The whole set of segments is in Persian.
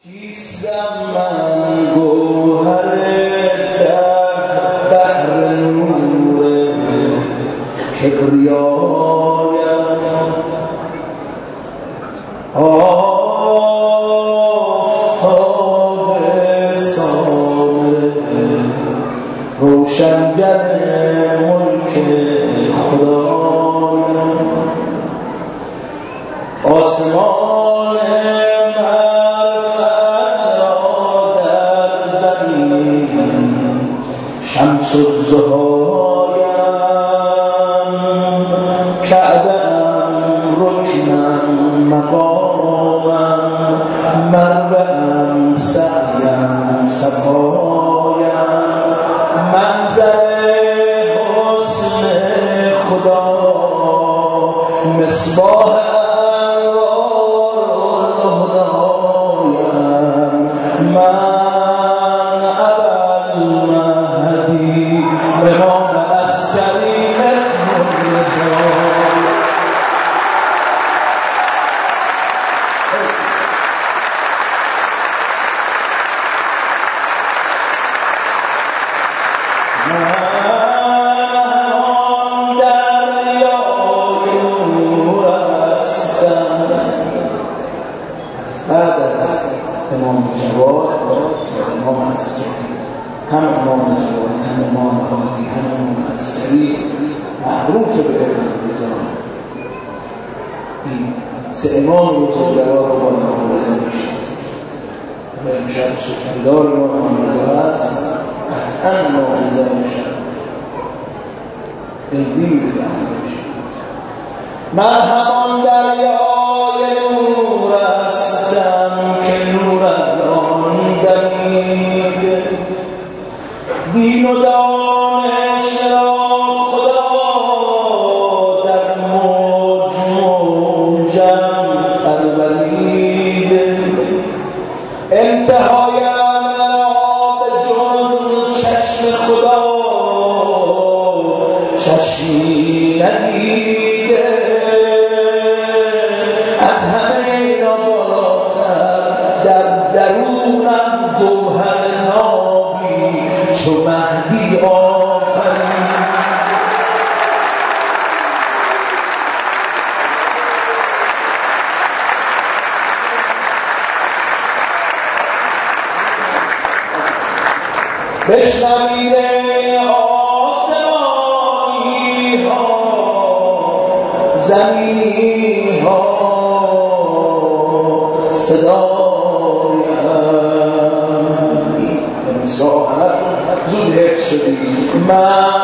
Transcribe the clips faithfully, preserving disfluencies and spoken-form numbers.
کیستم من گوهر در بحر نور کبریایم، آفتاب سامر روشنگر ملک خدایم، آسمان شمس الضحایم، کعبه‌ام رکنم مقامم، مروه‌ام سعیم صفایم، منظر حسن خدا مصباح انوارالهدایم، من امام عسکری من دریای نور هستم. بعد از امام جواد امام عسکری، هم امام جواد هم امام هادی هم امام عسکری معروف به علم رضا. این سه امام بزرگوار رو با امام رضا میشناسید و امشب سخنگار ما امام رضا هست، قطعا امام رضا میشن قیدی میدونم میشن. من همان دریای نور هستم که نور از آن دمید، دین و دانش را خدا در موج موجم پرورید، انتهایم به جز چشم خدا چشمی ندیده، از همه اینا بالاتر در درونم گوهر نابی چو مهدی آفرید. بشنوید آسمانی ها زمینی ها صدایم، امساحت زود حفظ شدید. من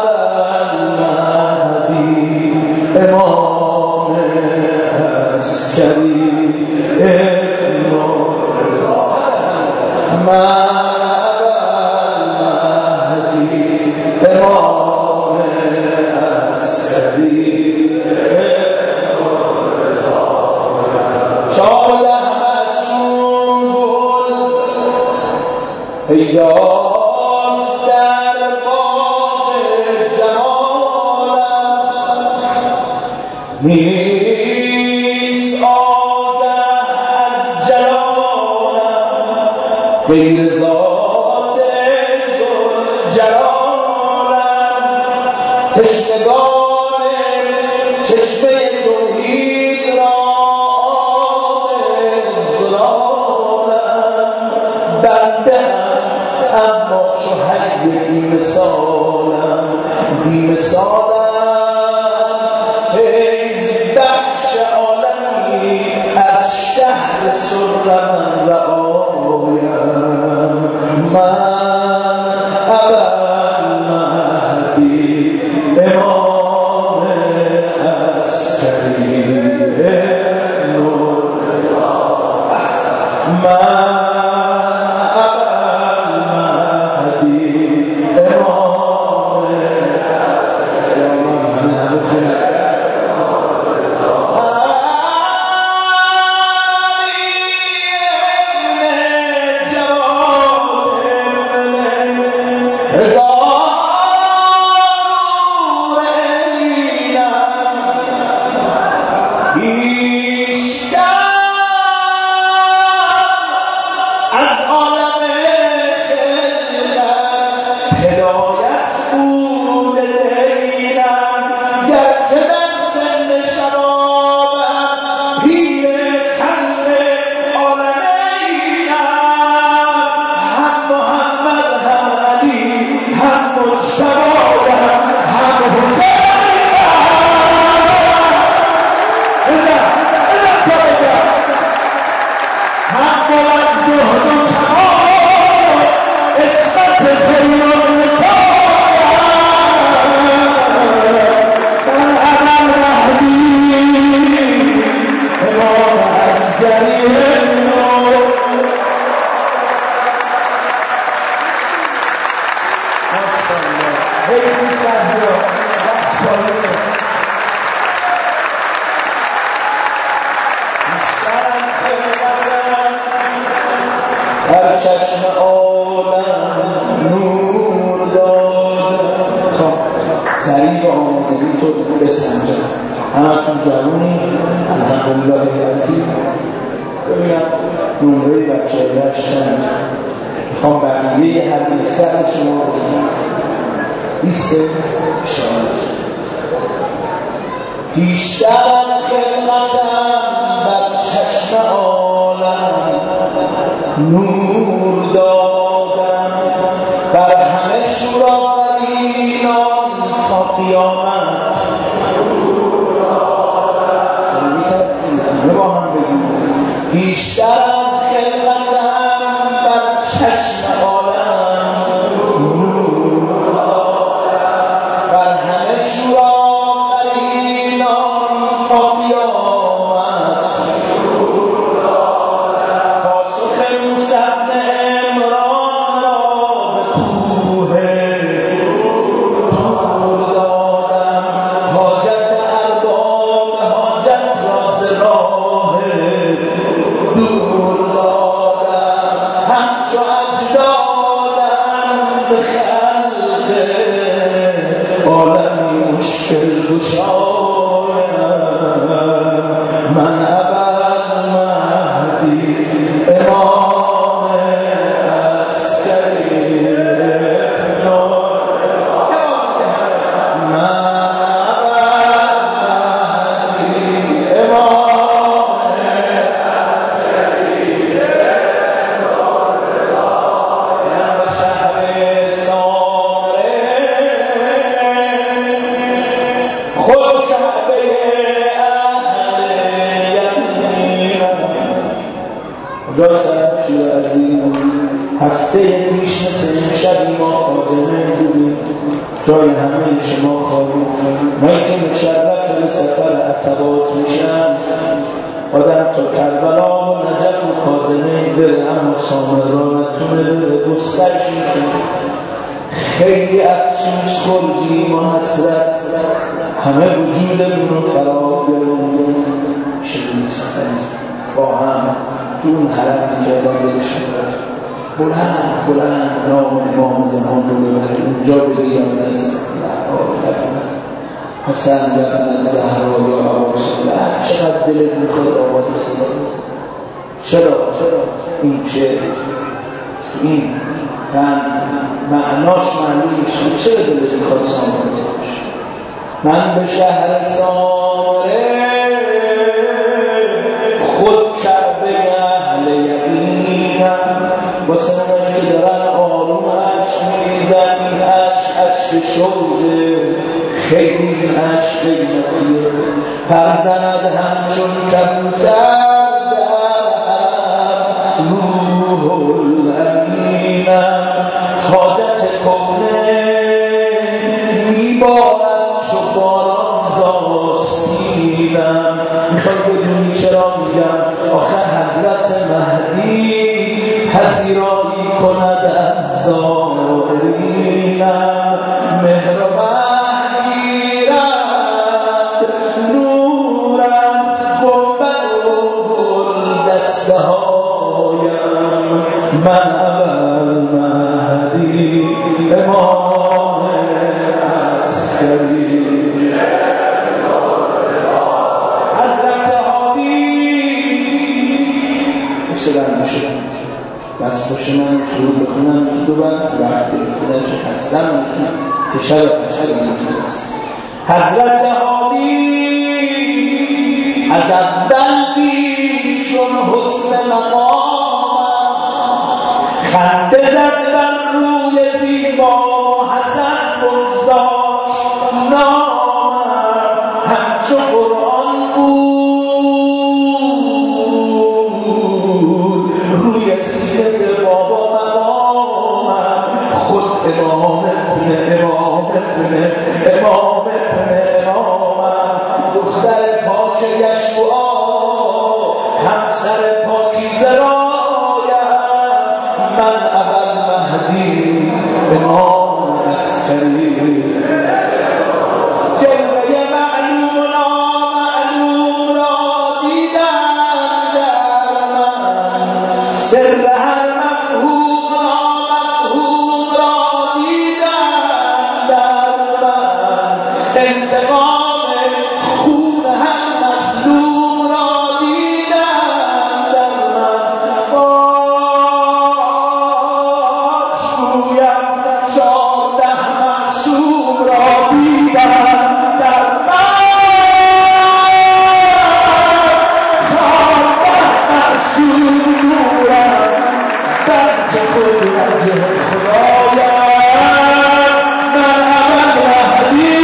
ابوالمهدی امام عسکری ابن رضا، من ابوالمهدی امام عسکری ابن رضا، شاله مسون گل پیداست در باغ جمالم، نیست آگه از جلالم غیر ذات ذوالجلالم، تشنگان چشمه توحید را زلالم، بنده اما چو حی بی مثالم، بی مثالم فیض بخش عالمی از شهر سرم رعایم، من ابوالمهدی امام عسکری ابن رضا، من بود وجه خدایم من عمل رهدی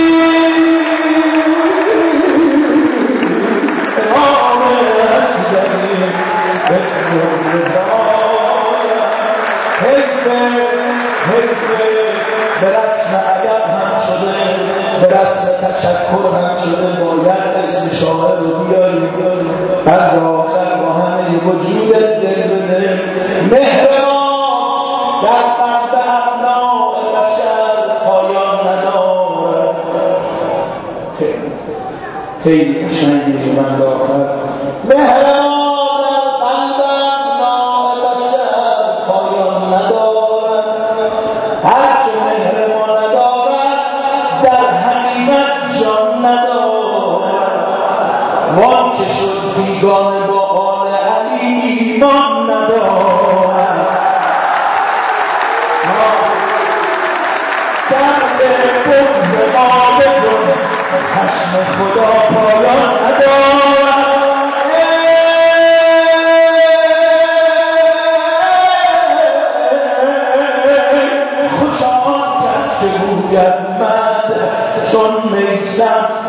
امام اصغری ابن رضایم حیفه حیفه به رسم ادب هم شده به رسم تشکر هم شده باید اسم شاعر رو بیاری بعد آخر با همه وجودت دل به دل مهرمان در قلب ابناء بشر پایان ندارد خیلی قشنگی من آخر مهرمان در قلب ابناء بشر پایان ندارد هر که مهرمان ندارد در حقیقت جان ندارد وان که شد بیگانه با آل علی ایمان ندارد درد بغض آب جز خشم خدا پایان ندارد خوش آن کس که گوید من چون میسم